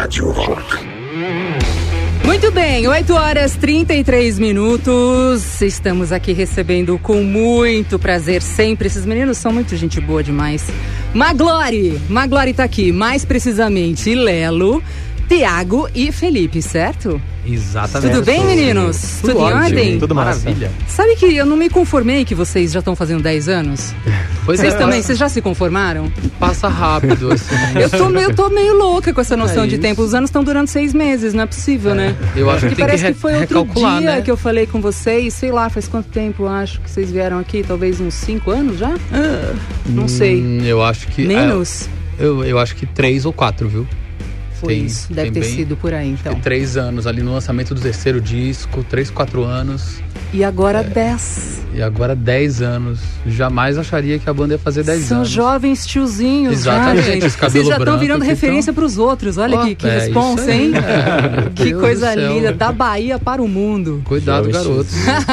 Rádio Rock. Muito bem, 8h33. Estamos aqui recebendo com muito prazer sempre. Esses meninos são muito gente boa demais. Maglore tá aqui, mais precisamente Lelo, Thiago e Felipe, certo? Exatamente. Tudo bem, meninos? Tudo em ordem? Tudo maravilha. Sabe que eu não me conformei que vocês já estão fazendo 10 anos? Pois Vocês é, também, vocês já se conformaram? passa rápido, assim. Eu tô meio louca com essa noção de tempo. Os anos estão durando 6 meses, não é possível, né? Eu acho que tem parece que que foi outro recalcular, dia, né? que eu falei com vocês, sei lá, faz quanto tempo acho que vocês vieram aqui? Talvez uns 5 anos já? Não sei. Eu acho que... Menos? Eu acho que 3 ou 4, viu? Foi isso, deve ter sido por aí, então. 3 anos, ali no lançamento do terceiro disco, 3, 4 anos. E agora 10. E agora 10 anos. Jamais acharia que a banda ia fazer 10 São anos. São jovens tiozinhos. Exatamente, já, gente. esse cabelo Vocês já estão virando branco, referência pros outros. Olha que responsa, hein? Que Deus coisa do céu. linda. Da Bahia para o mundo. Cuidado, garotos.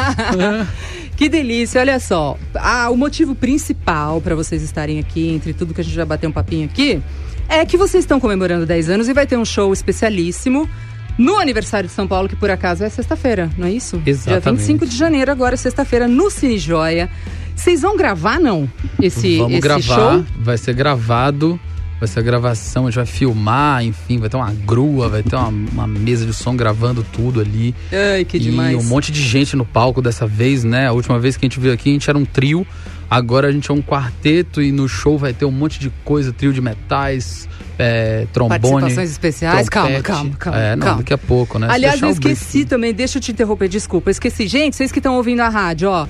Que delícia, olha só. O motivo principal para vocês estarem aqui, entre tudo que a gente vai bater um papinho aqui, é que vocês estão comemorando 10 anos e vai ter um show especialíssimo no aniversário de São Paulo, que por acaso é sexta-feira, não é isso? Exatamente. Dia 25 de janeiro, agora sexta-feira, no Cine Joia. Vocês vão gravar, não? Vamos gravar, show? vai ser gravado, vai ser a gravação, a gente vai filmar, enfim, vai ter uma grua, vai ter uma mesa de som gravando tudo ali. Ai, que demais. E um monte de gente no palco dessa vez, né? A última vez que a gente veio aqui, a gente era um trio. Agora a gente é um quarteto e no show vai ter um monte de coisa, trio de metais, trombone. Participações especiais? Trompete. Calma. Daqui a pouco, né? Aliás, eu esqueci também, deixa eu te interromper, desculpa, eu esqueci. Gente, vocês que estão ouvindo a rádio, ó,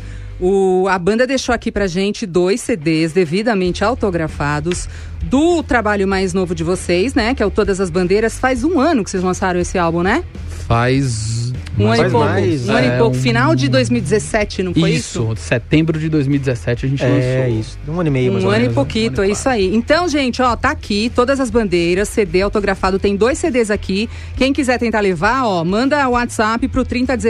a banda deixou aqui pra gente 2 CDs devidamente autografados do trabalho mais novo de vocês, né? Que é o Todas as Bandeiras. Faz 1 ano que vocês lançaram esse álbum, né? Faz... Um ano e pouco. Final de 2017, não foi isso? Isso, setembro de 2017 a gente lançou. É isso, 1 ano e meio mais ou menos. 1 ano e pouquinho, é isso aí. Então, gente, ó, tá aqui, Todas as Bandeiras, CD autografado, tem 2 CDs aqui. Quem quiser tentar levar, ó, manda o WhatsApp pro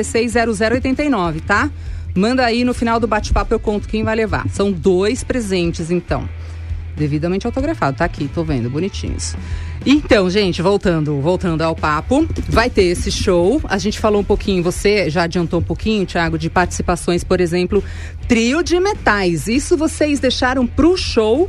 3016-0089, tá? Manda aí, no final do bate-papo eu conto quem vai levar. São 2 presentes, então. Devidamente autografado, tá aqui, tô vendo, bonitinhos. Então, gente, voltando ao papo, vai ter esse show. A gente falou um pouquinho, você já adiantou um pouquinho, Thiago, de participações, por exemplo, trio de metais. Isso vocês deixaram pro show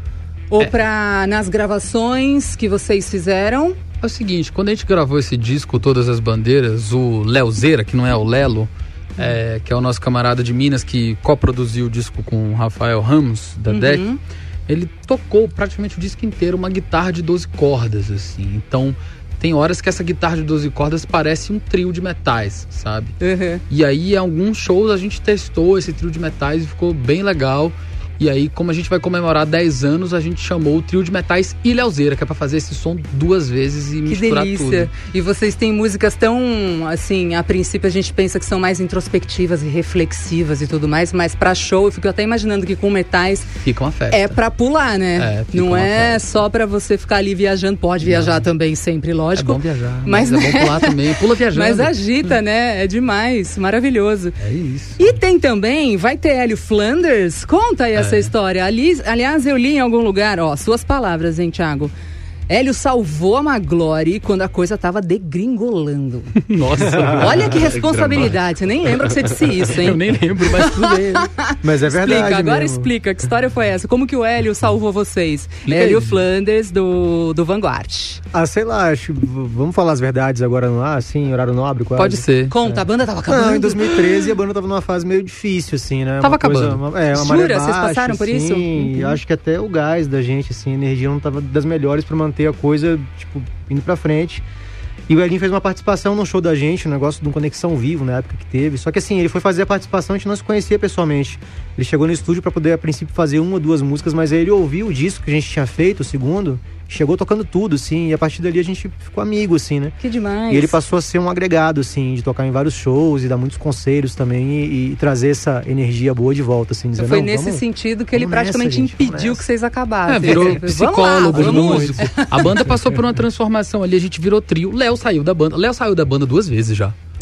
ou nas gravações que vocês fizeram? É o seguinte, quando a gente gravou esse disco, Todas as Bandeiras, o Leozeira, que não é o Lelo, que é o nosso camarada de Minas que coproduziu o disco com o Rafael Ramos, da DEC, ele tocou praticamente o disco inteiro uma guitarra de 12 cordas, assim. Então, tem horas que essa guitarra de 12 cordas parece um trio de metais, sabe? E aí, em alguns shows, a gente testou esse trio de metais e ficou bem legal. E aí, como a gente vai comemorar 10 anos, a gente chamou o trio de metais e Leozeira, que é pra fazer esse som 2 vezes e misturar tudo. Que delícia! E vocês têm músicas tão, assim, a princípio a gente pensa que são mais introspectivas e reflexivas e tudo mais, mas pra show eu fico até imaginando que com metais... Fica uma festa. É pra pular, né? Não é só pra você ficar ali viajando, pode viajar também sempre, lógico. É bom viajar, mas é bom pular também, pula viajando. Mas agita, né? É demais, maravilhoso. É isso. E tem também, vai ter Hélio Flanders, conta aí essa história. Aliás, eu li em algum lugar, ó, suas palavras, hein, Thiago? Hélio salvou a Maglore quando a coisa tava degringolando. Nossa. Olha que responsabilidade. Você nem lembra que você disse isso, hein? Eu nem lembro, mas tudo bem. Mas é verdade. Explica, agora mesmo. explica. Que história foi essa? Como que o Hélio salvou vocês? Explica Hélio aí. Flanders do Vanguard. Sei lá, vamos falar as verdades agora no ar, assim, horário nobre, quase. Pode ser. Conta, a banda tava acabando. Não, em 2013 a banda tava numa fase meio difícil, assim, né? Tava acabando. acabando. Uma Jura? maré baixa, Vocês passaram por isso? Sim, acho que até o gás da gente, assim, a energia não tava das melhores pra manter a coisa, tipo, indo pra frente. E o Elinho fez uma participação no show da gente, um negócio de uma conexão vivo na época que teve. Só que assim, ele foi fazer a participação, a gente não se conhecia pessoalmente. Ele chegou no estúdio pra poder, a princípio, fazer 1 ou 2 músicas, mas aí ele ouviu o disco que a gente tinha feito, o segundo, chegou tocando tudo, assim, e a partir dali a gente ficou amigo, assim, né? Que demais. E ele passou a ser um agregado, assim, de tocar em vários shows e dar muitos conselhos também e trazer essa energia boa de volta, assim. Dizer, foi nesse sentido que ele praticamente impediu que vocês acabassem. Virou psicólogo, vamos músico. A banda passou por uma transformação ali, a gente virou trio. Léo saiu da banda. Léo saiu da banda 2 vezes já.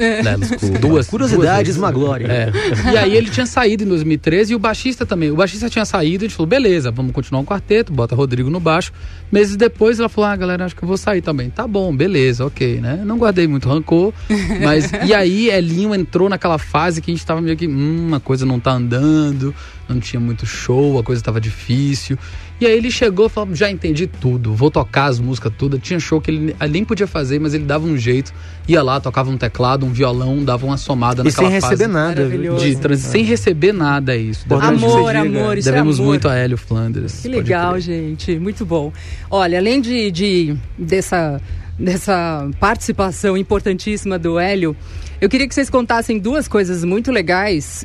Lelos, duas Curiosidades, uma glória. E aí ele tinha saído em 2013 e o baixista também. O baixista tinha saído e a gente falou, beleza, vamos continuar um quarteto, bota Rodrigo no baixo. Meses depois ela falou, galera, acho que eu vou sair também. Tá bom, beleza, ok, né? Não guardei muito rancor, mas... E aí Elinho entrou naquela fase que a gente tava meio que, a coisa não tá andando, não tinha muito show, a coisa tava difícil. E aí ele chegou e falou, já entendi tudo, vou tocar as músicas todas. Tinha show que ele nem podia fazer, mas ele dava um jeito, ia lá, tocava um teclado, um violão, dava uma somada naquela fase. E sem receber nada. Sem receber nada, é isso. Amor, isso devemos é amor. muito a Hélio Flanders. Que legal, gente, muito bom. Olha, além dessa participação importantíssima do Hélio, eu queria que vocês contassem duas coisas muito legais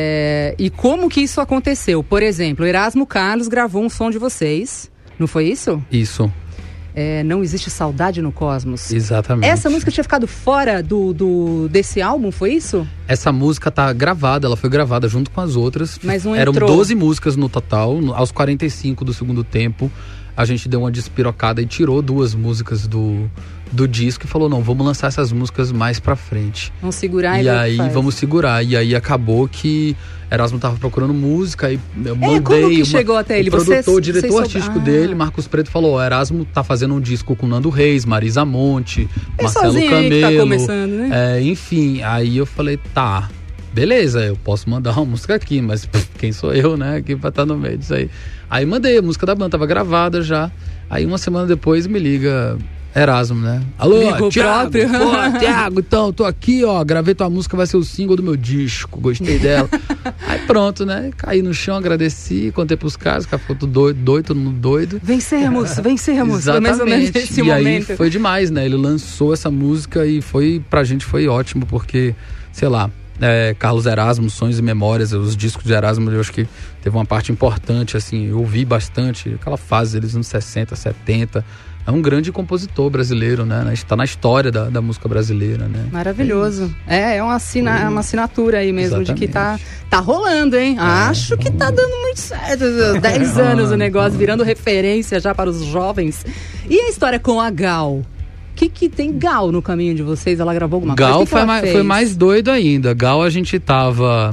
e como que isso aconteceu. Por exemplo, Erasmo Carlos gravou um som de vocês, não foi isso? Isso. Não Existe Saudade no Cosmos. Exatamente. Essa música tinha ficado fora desse álbum, foi isso? Essa música tá gravada, ela foi gravada junto com as outras. Mas não Eram entrou. 12 músicas no total. Aos 45 do segundo tempo, a gente deu uma despirocada e tirou 2 músicas do disco e falou, não, vamos lançar essas músicas mais pra frente. Vamos segurar e aí vamos segurar. E aí acabou que Erasmo tava procurando música e eu mandei... Como que chegou até ele? O diretor artístico dele, Marcos Preto, falou, Erasmo tá fazendo um disco com Nando Reis, Marisa Monte, Marcelo Camelo. Aí que tá começando, né? Enfim, aí eu falei, tá, beleza, eu posso mandar uma música aqui, mas quem sou eu, né, aqui pra estar no meio disso aí. Aí mandei a música da banda, tava gravada já. Aí uma semana depois me liga Erasmo, né? Alô, Thiago, Thiago, então, tô aqui, ó, gravei tua música, vai ser o single do meu disco, gostei dela. Aí pronto, né? Caí no chão, agradeci, contei pros caras, o cara ficou todo mundo doido. Vencemos. Exatamente. Foi mais ou menos esse momento. Aí foi demais, né? Ele lançou essa música e pra gente foi ótimo, porque, sei lá, Carlos Erasmo, Sonhos e Memórias, os discos de Erasmo, eu acho que teve uma parte importante, assim, eu ouvi bastante, aquela fase deles nos 60, 70, é um grande compositor brasileiro, né, está na história da música brasileira, né. Maravilhoso, é uma assinatura aí mesmo. Exatamente. De que tá rolando, hein, acho que tá dando muito certo, 10 anos o negócio, virando referência já para os jovens. E a história com a Gal? O que tem Gal no caminho de vocês? Ela gravou alguma coisa? Gal foi mais doido ainda. Gal, a gente tava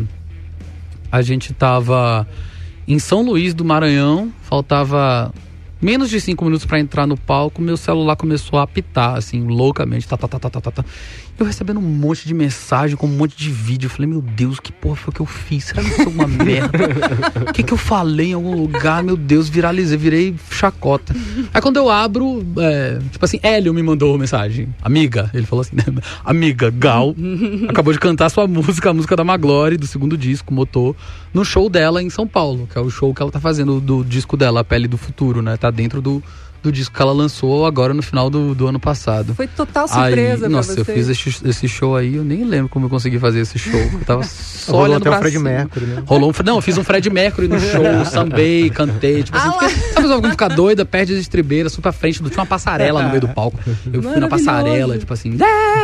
em São Luís do Maranhão, faltava menos de 5 minutos pra entrar no palco, meu celular começou a apitar, assim, loucamente, tá. Eu recebendo um monte de mensagem, com um monte de vídeo, eu falei, meu Deus, que porra foi que eu fiz? Será que eu fiz alguma merda? O que eu falei em algum lugar? Meu Deus, virei chacota. Aí quando eu abro, tipo assim, Hélio me mandou mensagem, amiga, ele falou assim, né? Amiga, Gal, acabou de cantar sua música, a música da Maglore, do segundo disco, Motor, no show dela em São Paulo, que é o show que ela tá fazendo do disco dela, A Pele do Futuro, né? Tá dentro do disco que ela lançou agora no final do ano passado. Foi total surpresa pra nossa, vocês. eu fiz esse show aí, eu nem lembro como eu consegui fazer esse show. Eu tava só olhando até pra o Fred cima. Mercury, né? Eu fiz um Fred Mercury no show, sambei, cantei, tipo assim, sabe como ficar doida, perde as estribeiras, fui pra frente, tinha uma passarela no meio do palco. Eu fui na passarela, tipo assim,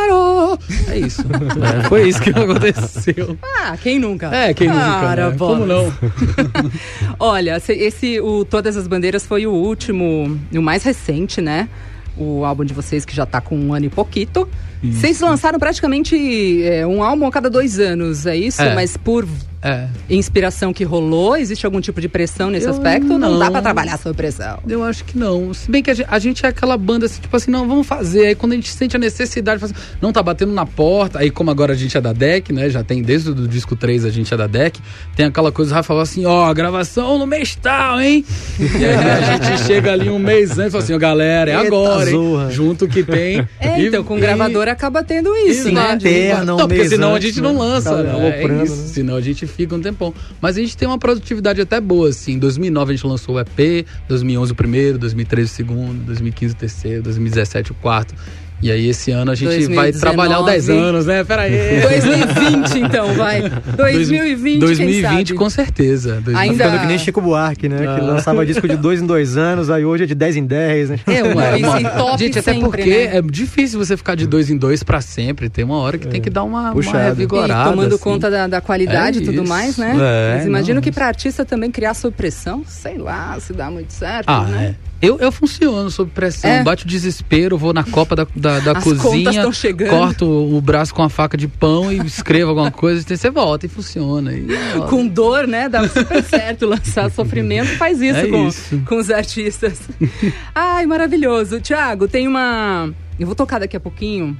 é isso. Foi isso que aconteceu. Quem nunca? Quem nunca, né? Como não? Olha, o Todas as Bandeiras foi o último, o mais recente, né? O álbum de vocês, que já tá com 1 ano e pouquito. Isso. Vocês lançaram praticamente um álbum a cada 2 anos, é isso? Mas por inspiração que rolou, existe algum tipo de pressão nesse aspecto? Ou não dá pra trabalhar sob pressão? Eu acho que não. Se bem que a gente é aquela banda assim, tipo assim, não, vamos fazer. Aí quando a gente sente a necessidade, assim, não tá batendo na porta. Aí como agora a gente é da DEC, né? Já tem desde o disco 3 a gente é da DEC. Tem aquela coisa, o Rafa fala assim, gravação no mês tal, hein? E aí a gente chega ali um mês antes e fala assim, galera, é agora, hein? Junto que tem. Então com gravador acaba tendo isso, né? Porque senão a gente não lança, né? Senão a gente fica um tempão. Mas a gente tem uma produtividade até boa, assim. Em 2009 a gente lançou o EP, 2011 o primeiro, 2013 o segundo, 2015 o terceiro, 2017 o quarto. E aí esse ano a gente 2019, vai trabalhar os 10 anos, né? Pera aí. 2020 então, vai. 2020, 2020 com certeza. Ainda ficando que nem Chico Buarque, né? Que lançava disco de 2 em 2 anos, aí hoje é de 10 em 10, né? Top gente, até sempre, porque né? é difícil você ficar de 2 em 2 pra sempre. Tem uma hora que tem que dar uma revigorada. E tomando assim. conta da qualidade e tudo mais, né? Mas imagino não. que pra artista também criar sob pressão, sei lá, se dá muito certo, né? Eu funciono sob pressão, bate o desespero, vou na copa da cozinha, corto o braço com a faca de pão e escrevo alguma coisa, e você volta e funciona. Com dor, né? Dá super certo lançar sofrimento, faz isso com os artistas. Ai, maravilhoso. Thiago, tem uma... Eu vou tocar daqui a pouquinho.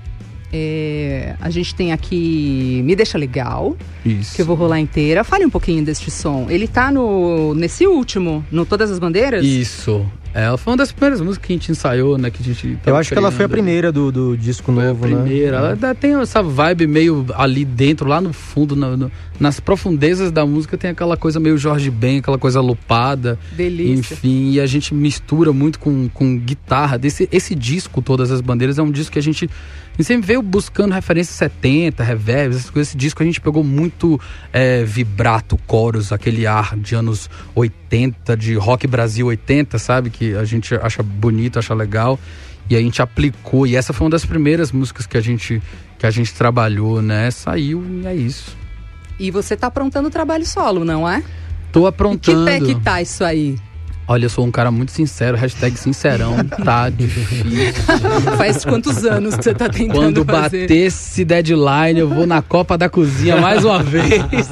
A gente tem aqui Me Deixa Legal, isso, que eu vou rolar inteira. Fale um pouquinho deste som. Ele tá nesse último, no Todas as Bandeiras? Isso. Ela foi uma das primeiras músicas que a gente ensaiou, né? Que a gente eu acho que ela foi a primeira do disco novo, né? A primeira. Ela tem essa vibe meio ali dentro, lá no fundo, nas profundezas da música, tem aquela coisa meio Jorge Ben, aquela coisa lupada. Delícia. Enfim, e a gente mistura muito com guitarra. Esse disco, Todas as Bandeiras, é um disco que a gente sempre veio buscando referências 70, reverb, essas coisas. Esse disco a gente pegou muito vibrato, coros, aquele ar de anos 80, de rock Brasil 80, sabe? Que a gente acha bonito, acha legal. E a gente aplicou. E essa foi uma das primeiras músicas que a gente trabalhou, né? Saiu e é isso. E você tá aprontando trabalho solo, não é? Tô aprontando. E que pé que tá isso aí? Olha, eu sou um cara muito sincero, #sincerão, tá difícil. Faz quantos anos que você tá tentando Quando fazer? bater esse deadline, eu vou na Copa da Cozinha mais uma vez.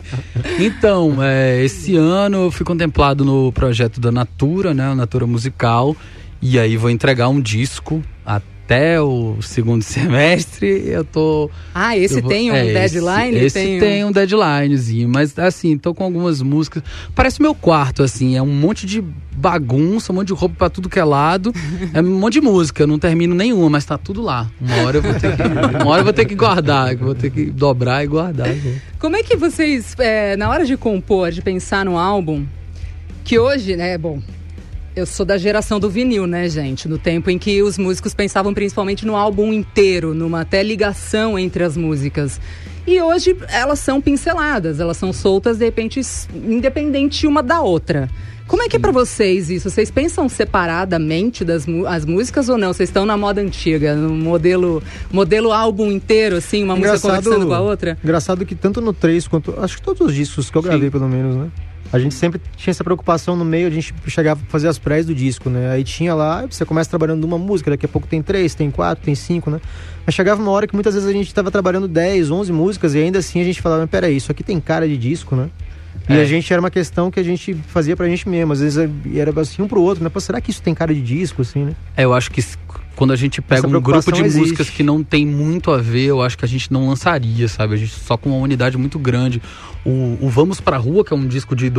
Então, esse ano eu fui contemplado no projeto da Natura, né? Natura Musical. E aí vou entregar um disco até o segundo semestre. Eu tô... tem um deadline? Esse tem um deadlinezinho, mas assim, tô com algumas músicas. Parece meu quarto, assim, é um monte de bagunça, um monte de roupa pra tudo que é lado. É um monte de música, eu não termino nenhuma, mas tá tudo lá. Uma hora eu vou ter que guardar, vou ter que dobrar e guardar. Como é que vocês, na hora de compor, de pensar no álbum, que hoje, né, eu sou da geração do vinil, né, gente? No tempo em que os músicos pensavam principalmente no álbum inteiro, numa até ligação entre as músicas. E hoje elas são pinceladas, elas são soltas, de repente, independente uma da outra. Como é que é pra vocês isso? Vocês pensam separadamente as músicas ou não? Vocês estão na moda antiga, no modelo álbum inteiro, assim, uma música conversando com a outra? Engraçado que tanto no 3 quanto... Acho que todos os discos que eu gravei, pelo menos, né? A gente sempre tinha essa preocupação no meio, a gente chegava a fazer as prés do disco, né? Aí tinha lá, você começa trabalhando numa música, daqui a pouco tem 3, tem 4, tem 5, né? Mas chegava uma hora que muitas vezes a gente estava trabalhando 10, 11 músicas e ainda assim a gente falava, peraí, isso aqui tem cara de disco, né? E a gente era uma questão que a gente fazia pra gente mesmo, às vezes era assim um pro outro, né? Pô, será que isso tem cara de disco, assim, né? Eu acho que quando a gente pega um grupo de músicas que não tem muito a ver, eu acho que a gente não lançaria, sabe? A gente só com uma unidade muito grande. O Vamos Pra Rua, que é um disco de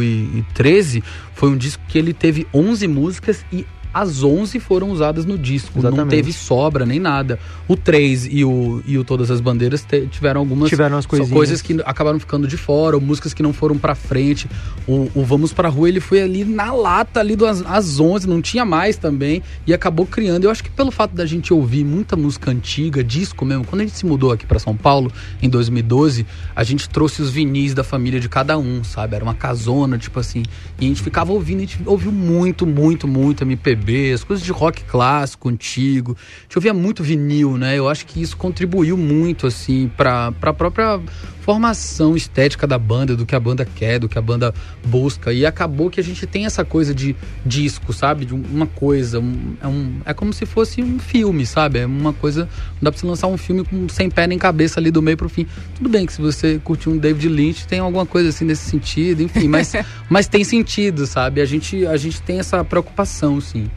2013, foi um disco que ele teve 11 músicas e as 11 foram usadas no disco. Exatamente. Não teve sobra nem nada. O 3 e o Todas as Bandeiras tiveram as coisas que acabaram ficando de fora, ou músicas que não foram pra frente. O Vamos Pra Rua, ele foi ali na lata, ali às 11, não tinha mais também, e acabou criando. Eu acho que pelo fato da gente ouvir muita música antiga, disco mesmo, quando a gente se mudou aqui pra São Paulo, em 2012, a gente trouxe os vinis da família de cada um, sabe? Era uma casona, tipo assim, e a gente ficava ouvindo, a gente ouviu muito MPB, as coisas de rock clássico, antigo. A gente ouvia muito vinil, né? Eu acho que isso contribuiu muito, assim, pra própria formação estética da banda, do que a banda quer, do que a banda busca. E acabou que a gente tem essa coisa de disco, sabe? De uma coisa, é como se fosse um filme, sabe? É uma coisa, não dá pra você lançar um filme sem pé nem cabeça ali do meio pro fim. Tudo bem que se você curtir um David Lynch, tem alguma coisa assim nesse sentido, enfim, mas tem sentido, sabe? A gente tem essa preocupação, sim.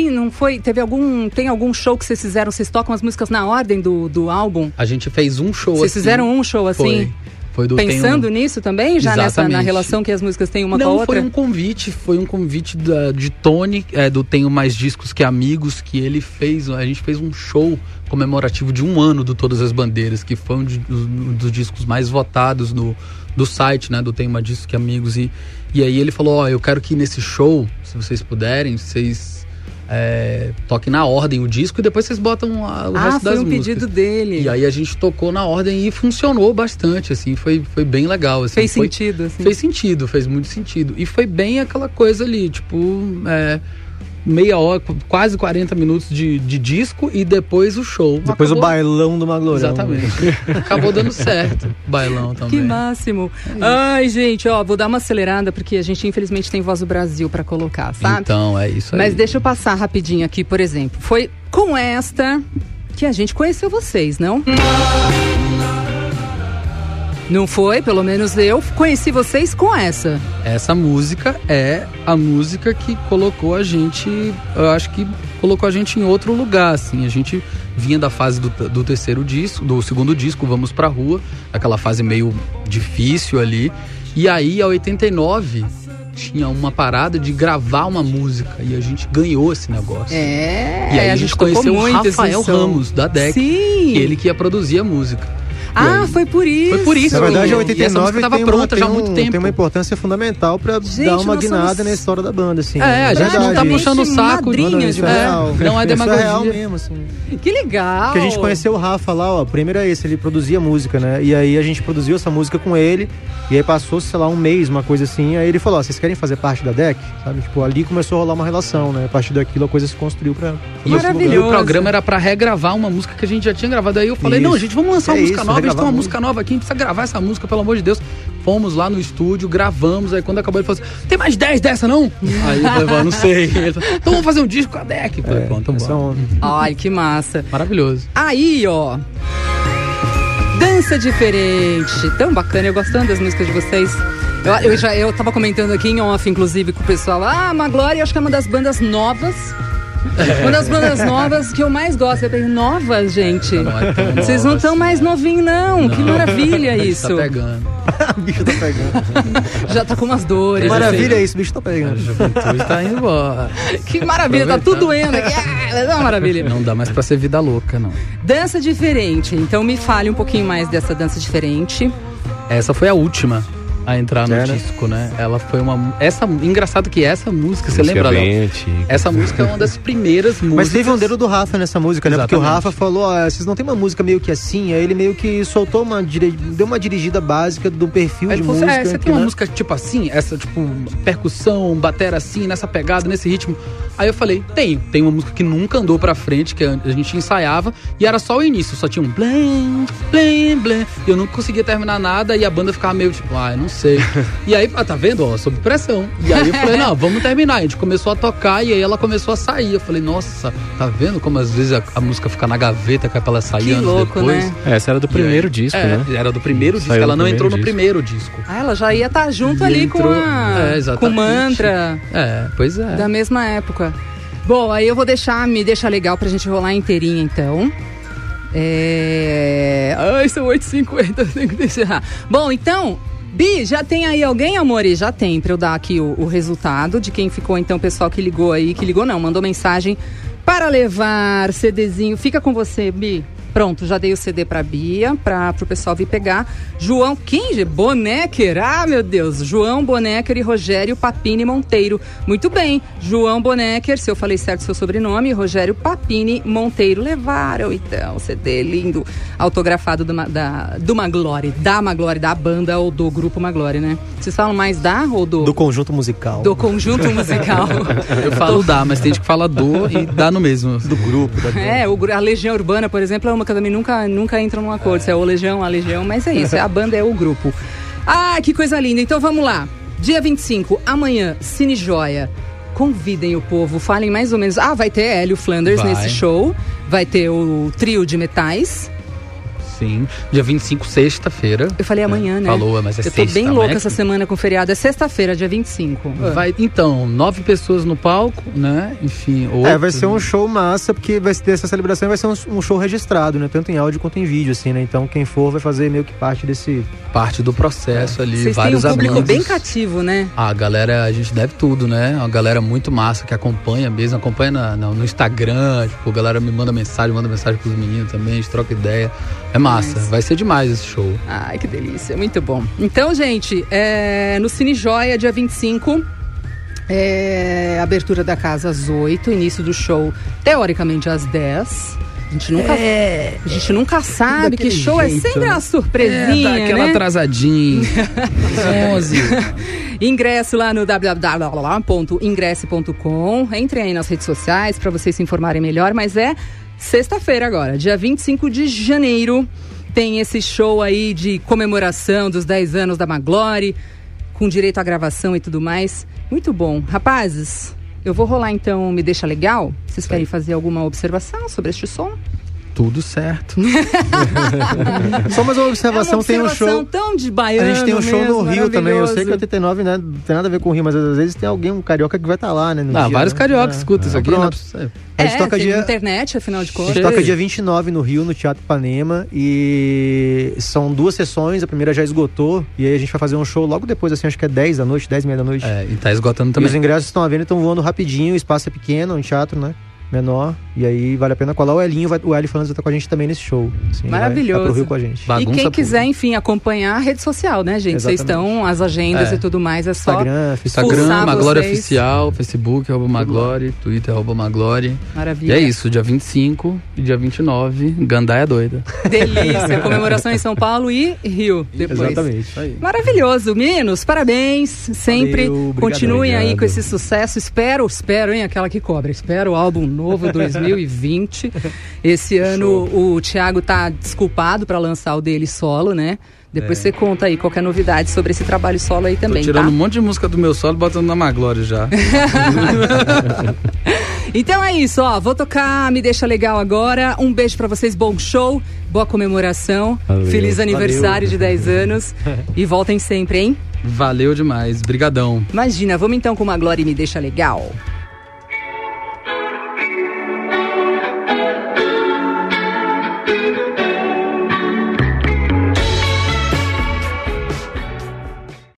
Tem algum show que vocês fizeram? Vocês tocam as músicas na ordem do álbum? A gente fez um show. Vocês fizeram um show assim? Foi do Pensando nisso também? Já na relação que as músicas têm uma com a outra? Foi um convite de Tony, do Tenho Mais Discos Que Amigos, que ele fez. A gente fez um show comemorativo de 1 ano do Todas as Bandeiras, que foi um dos discos mais votados do site, né? Do Tenho Mais Discos Que Amigos. E aí ele falou, eu quero que nesse show, se vocês puderem, vocês toquem na ordem o disco e depois vocês botam o resto das músicas. Foi um pedido dele. E aí a gente tocou na ordem e funcionou bastante, assim, foi bem legal. Assim, fez sentido, assim. Fez muito sentido. E foi bem aquela coisa ali, tipo, meia hora, quase 40 minutos de disco e depois o show. Depois o bailão do Maglorão. Exatamente. Acabou dando certo o bailão também. Que máximo. Ai, gente, ó, vou dar uma acelerada porque a gente infelizmente tem Voz do Brasil pra colocar, sabe? Então, é isso aí. Mas deixa eu passar rapidinho aqui, por exemplo. Foi com esta que a gente conheceu vocês, não? Não foi? Pelo menos eu conheci vocês com essa. Essa música é a música que colocou a gente, eu acho que colocou a gente em outro lugar, assim. A gente vinha da fase do terceiro disco, do segundo disco, Vamos Pra Rua, aquela fase meio difícil ali. E aí, a 89, tinha uma parada de gravar uma música e a gente ganhou esse negócio. É, e aí a gente conheceu o Rafael Ramos, da DEC. Sim. E ele que ia produzir a música. Ah, foi por isso. Foi por isso. Na verdade, a E essa 89 música tava pronta já há muito tempo. Tem uma importância fundamental pra dar uma guinada na história da banda, assim. É, a gente não tá puxando o saco. Madrinha de não é demagogia. É real mesmo, assim. Que legal. Porque a gente conheceu o Rafa lá, ó, o primeiro é esse, ele produzia música, né? E aí a gente produziu essa música com ele, e aí passou, sei lá, um mês, uma coisa assim, aí ele falou, ó, vocês querem fazer parte da DEC? Sabe? Tipo, ali começou a rolar uma relação, né? A partir daquilo a coisa se construiu pra... E o programa era pra regravar uma música que a gente já tinha gravado. Aí eu falei, não, gente, vamos lançar uma música nova, a gente tem uma música nova aqui, a gente precisa gravar essa música, pelo amor de Deus. Fomos lá no estúdio, gravamos, aí quando acabou ele falou assim, tem mais 10 dessa não? Aí eu falei, não sei. Ele falou, então vamos fazer um disco com a DEC. Eu falei, pronto, vamos. Ai, que massa. Maravilhoso. Aí, ó, dança diferente, tão bacana, eu gostando das músicas de vocês. Eu tava comentando aqui em off, inclusive, com o pessoal, Maglore, acho que é uma das bandas novas. Uma das bandas novas que eu mais gosto. Eu falei, novas, gente? Vocês não estão mais novinhos, não. Que maravilha isso. Tá pegando. O bicho tá pegando. Já tá com umas dores. Que maravilha isso, o bicho tá pegando. A juventude tá indo embora. Que maravilha, tá tudo doendo aqui. É uma maravilha. Não dá mais pra ser vida louca, não. Dança diferente. Então me fale um pouquinho mais dessa dança diferente. Essa foi a última a entrar no disco, né? Ela foi engraçado que essa música, você lembra, Léo? Essa música é uma das primeiras músicas. Mas teve um dedo do Rafa nessa música, né? Exatamente. Porque o Rafa falou, vocês não tem uma música meio que assim, aí ele meio que soltou deu uma dirigida básica do perfil de música. Você tem uma música tipo assim, essa tipo percussão, batera assim, nessa pegada, nesse ritmo. Aí eu falei, tem uma música que nunca andou pra frente, que a gente ensaiava, e era só o início, só tinha um blém, blém, blém, e eu não conseguia terminar nada, e a banda ficava meio tipo, eu não sei. E aí, tá vendo? Ó, sob pressão. E aí eu falei, não, vamos terminar. A gente começou a tocar e aí ela começou a sair. Eu falei, nossa, tá vendo como às vezes a música fica na gaveta, que é pra ela sair que anos louco, depois? Né? Essa era do primeiro disco, né? Era do primeiro disco, ela não entrou no primeiro disco. Ela já ia estar junto ali com o Mantra. Pois é. Da mesma época. Bom, aí eu vou me deixar legal pra gente rolar inteirinha, então. Ai, são 8h50, tenho que deixar. Bom, então, Bi, já tem aí alguém, amore? Já tem, pra eu dar aqui o resultado de quem ficou, então, o pessoal que ligou aí. Que ligou não, mandou mensagem para levar CDzinho. Fica com você, Bi. Pronto, já dei o CD pra Bia, pro pessoal vir pegar. João, quem? Bonecker, meu Deus. João Bonecker e Rogério Papini Monteiro. Muito bem, João Bonecker, se eu falei certo seu sobrenome, Rogério Papini Monteiro. Levaram, então, o CD lindo, autografado do Maglore, da banda ou do grupo Maglore, né? Vocês falam mais da ou do? Do conjunto musical. Do conjunto musical. Eu falo da, mas tem gente que fala do e dá no mesmo. Do grupo. A Legião Urbana, por exemplo, é uma que também nunca entra num acordo. Se é o Legião, a Legião, mas é isso. A banda é o grupo. Que coisa linda. Então vamos lá. Dia 25, amanhã, Cine Joia. Convidem o povo, falem mais ou menos. Vai ter Hélio Flanders nesse show. Vai ter o trio de metais. Sim, dia 25, sexta-feira. Eu falei amanhã, né? Falou, mas é sexta. Eu tô bem louca essa semana com feriado. É sexta-feira, dia 25. Então, 9 pessoas no palco, né? Enfim, vai ser um show massa, porque vai ter essa celebração, vai ser um show registrado, né? Tanto em áudio quanto em vídeo, assim, né? Então, quem for vai fazer meio que parte desse... Parte do processo ali, Vocês vários amigos. Vocês têm um público bem cativo, né? A galera, a gente deve tudo, né? Uma galera muito massa que acompanha mesmo, acompanha no Instagram, tipo, a galera me manda mensagem pros meninos também, a gente troca ideia. É massa, vai ser demais esse show. Ai, que delícia, muito bom. Então, gente, no Cine Joia, dia 25, abertura da casa às 8, início do show, teoricamente, às 10. A gente nunca sabe que show jeito, é sempre né? uma surpresinha, Dá aquela né? atrasadinha. 11. Ingresso lá no www.ingresse.com. Entrem aí nas redes sociais para vocês se informarem melhor, mas é sexta-feira agora, dia 25 de janeiro. Tem esse show aí de comemoração dos 10 anos da Maglore, com direito à gravação e tudo mais. Muito bom. Rapazes, eu vou rolar então Me Deixa Legal. Vocês querem fazer alguma observação sobre este som? Tudo certo. Só mais uma observação, tem um show. Tão de baiano. A gente tem um show mesmo, no Rio também. Eu sei que maravilhoso. 89, né, não tem nada a ver com o Rio, mas às vezes tem um carioca que vai estar lá, né? No dia, Vários né? cariocas escutam isso aqui. Pronto. Né? A gente toca tem dia. internet, afinal de A contas. gente toca dia 29 no Rio, no Teatro Ipanema, e são 2 sessões, a primeira já esgotou, e aí a gente vai fazer um show logo depois, assim, acho que é 10 da noite, 10 e meia da noite. E tá esgotando E também. os ingressos estão à venda, estão voando rapidinho, o espaço é pequeno, é um teatro, né? Menor, e aí vale a pena colar. O Elinho, o Eli Fernandes vai estar com a gente também nesse show. Assim, Maravilhoso. Vai pro Rio com a gente. Bagunça E quem pura. quiser, enfim, acompanhar a rede social, né, gente? Vocês Exatamente. estão, as agendas e tudo mais, é só Instagram, Instagram, pulsar Maglore vocês. Oficial, Facebook, @Maglore, Twitter, @Maglore. E Maravilha. é isso, dia 25 e dia 29, Gandaia doida. Delícia. Comemoração em São Paulo e Rio depois. Exatamente. Maravilhoso, meninos, parabéns, sempre Valeu, obrigado, continuem aí obrigado. com esse sucesso, espero, hein, aquela que cobra, espero o álbum novo 2020, esse ano o Thiago tá desculpado para lançar o dele solo, né, depois você conta aí qualquer novidade sobre esse trabalho solo aí Tô também, tirando tá? um monte de música do meu solo e botando na Maglore já. Então é isso, ó, vou tocar Me Deixa Legal agora, um beijo pra vocês, bom show, boa comemoração, Valeu. feliz aniversário de 10 anos e voltem sempre, hein? Valeu demais, brigadão. Imagina, vamos então com uma Glória e Me Deixa Legal.